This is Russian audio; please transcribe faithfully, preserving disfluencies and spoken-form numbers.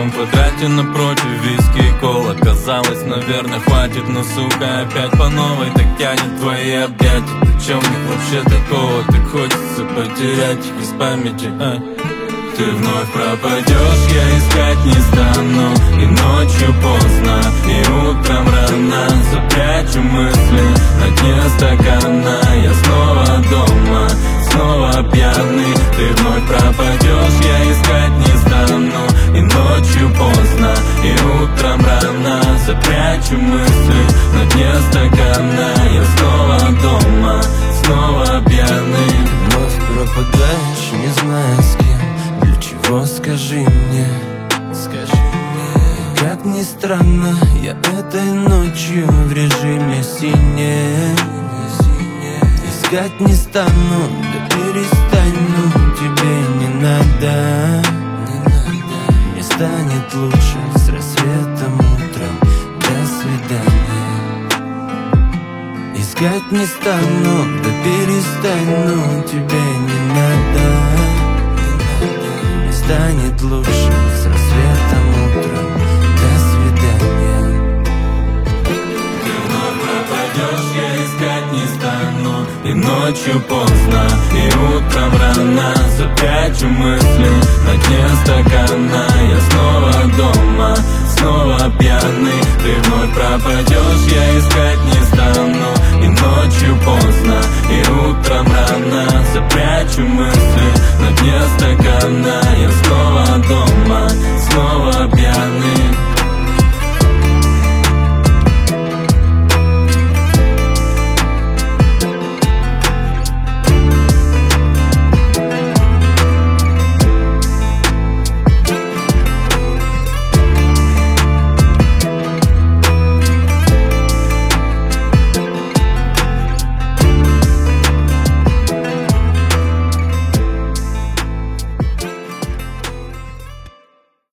том квадрате напротив виски и кола. Казалось, наверное, хватит, но, сука, опять по новой так тянет твои объятия. Ты чё, в них вообще такого? Так хочется потерять их из памяти, а? Ты вновь пропадешь, я искать не стану. И ночью поздно, и утром рано запрячу мысли на дне стакана. Я снова дома, снова пьяный. Ты вновь пропадешь, я искать не стану. И ночью поздно, и утром рано запрячу мысли на дне стакана. Я снова дома, снова пьяный. Вновь пропадаешь, не зная с кем. Для чего, скажи мне, скажи мне. Как ни странно, я этой ночью в режиме сине. Искать не стану, да перестань, ну тебе не надо. Мне станет лучше с рассветом утром. До свидания. Искать не стану, да перестань, ну тебе не надо. Станет лучше с рассветом утром. До свидания. Ты вновь пропадешь, я искать не стану. И ночью поздно, и утром рано запрячу мысли на дне стакана. Я снова дома, снова пьяный. Ты вновь пропадешь, я искать не стану. И ночью поздно, и утром рано запрячу мысли на дне стакана. Я снова дома, снова пьяный.